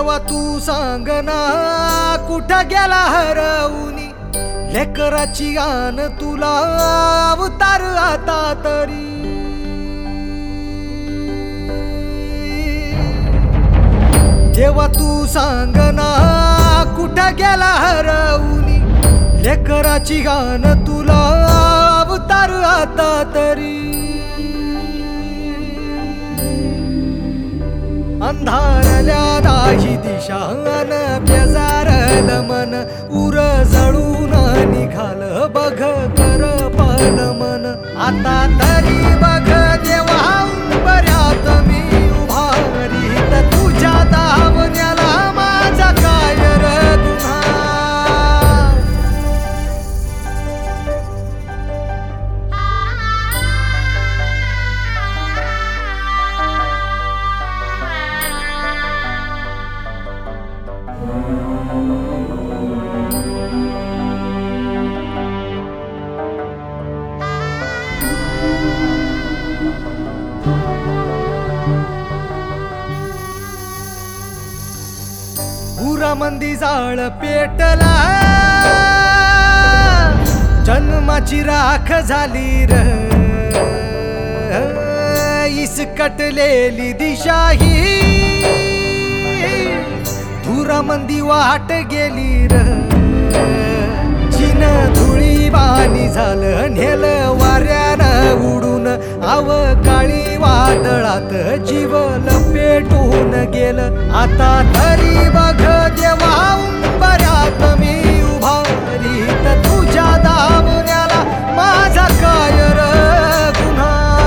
देवा तू सांग ना कुठं गेला हरवूनी लेकराची गान तुला अवतार आता तरी देवा तू सांग ना कुठं गेला हरवूनी लेकराची गान तुला अवतार आता तरी अंधारल्या दाही दिशा अन बेजारल मन उर जळून निघाल बघ कर पाल मन आता तरी बघ देवा बऱ्यात मी उभारीत तुझ्या धावण्याला माझा काय र गुन्हा मंदी जाळ पेटला जन्माची राख झाली र इसकटलेली दिशा ही धुरामंदी वाट गेली र चिन धुळी बाणी झालं नेल वाऱ्यानं उडून अवकाळी वादळात जीव लपेटून गेलं आता तरी बघ देवा बऱ्यात मी उभारीत तुझ्या दावण्याला माझा काय र गुन्हा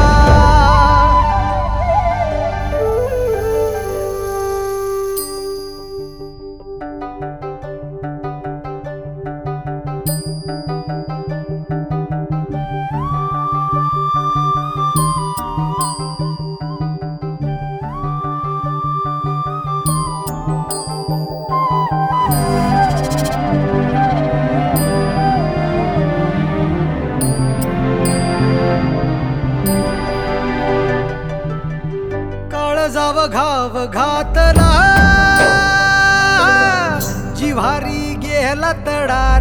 जाव घाव घातला जिव्हारी गेला तडार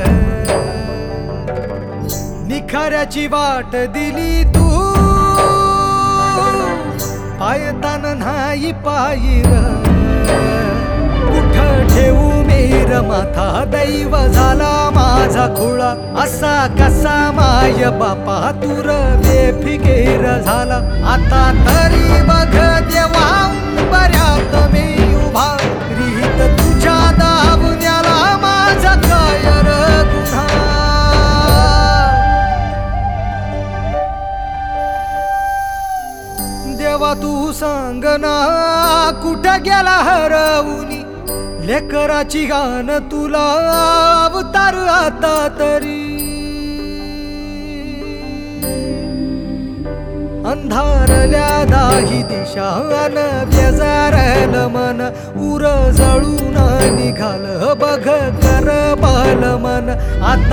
निखाऱ्याची वाट दिली तू पायतान नाही पायीर कुठ ठेवू मेर माथा दैव झाला माझा खुळा असा कसा माय बापा तुर बेफिकेर झाला आता तरी बघ देवा बऱ्यात मी उभारीत तुझ्या दावण्याला माझा काय र गुन्हा देवा तू सांग ना कुठं गेला हरवूनी लेकराची गान तुला अवतार आता तरी अंधारल्या दाही दिशा अन बेजारल मन उर जळून निघाल बघ कर पाल मन आता